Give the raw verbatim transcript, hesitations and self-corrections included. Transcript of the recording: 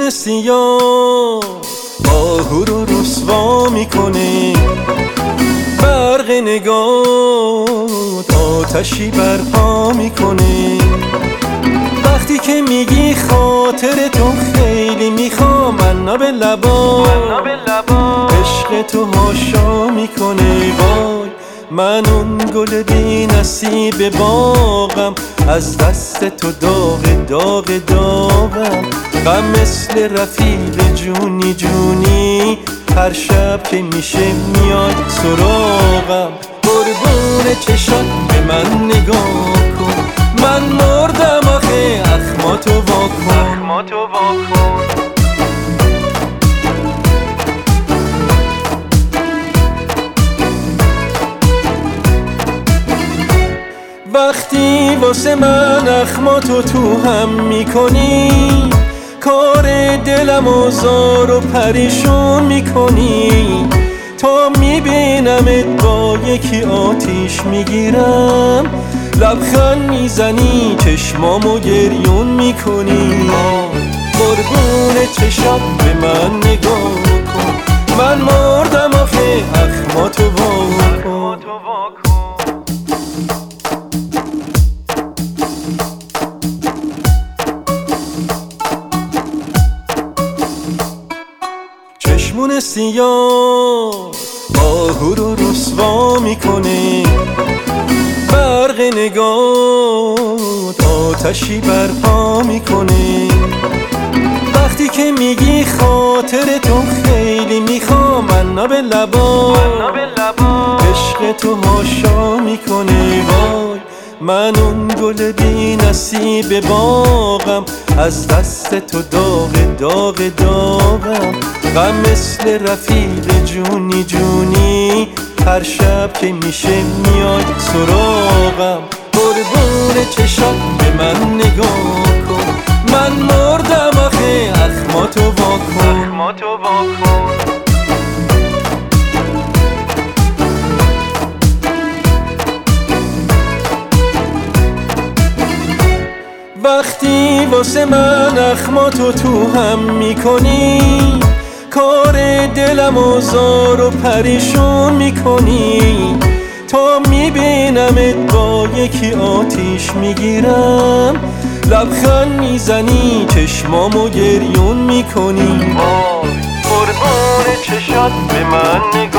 چشمون سیاه آهو رو رسوا میکنه، برق نگات آتشی برپا میکنه. وقتی که میگی خاطر تو خیلی میخوام، من به لبا عشق تو هاشا میکنه. وای من اون گل بی نصیب باغم، از دست تو داغ داغ داغم. غم مثل رفیق جونی جونی، هر شب که میشه میاد سراغم. قربون چشات به من نگاه کن، من مردم آخه اخماتو واکن. وقتی واسه من اخماتو تو هم میکنی، کار دلم و زار و پریشون میکنی. تا میبینمت با یکی آتیش میگیرم، لبخند میزنی چشمامو گریون میکنی. قربون چشات به من نگاه کن، من مردم آخه اخماتو واکن. چشمون سیاه آهو رو رسوا میکنه، برق نگات آتشی برپا میکنه. وقتی که میگی خاطر تو خیلی میخوام، من به لبا عشق تو هاشا میکنه. وای من اون گل بی نصیب باغم، از دست تو داغ داغ داغم. غم مثل رفیق جونی جونی، هر شب که میشه میاد سراغم. قربون چشات به من نگاه کن، من مردم آخه اخماتو واکن. وقتی واسه من اخماتو تو هم میکنی، کار دلم و زار و پریشون میکنی. تا میبینمت با یکی آتیش میگیرم، لبخند میزنی چشمامو گریون میکنی. قربون چشات به من نگاه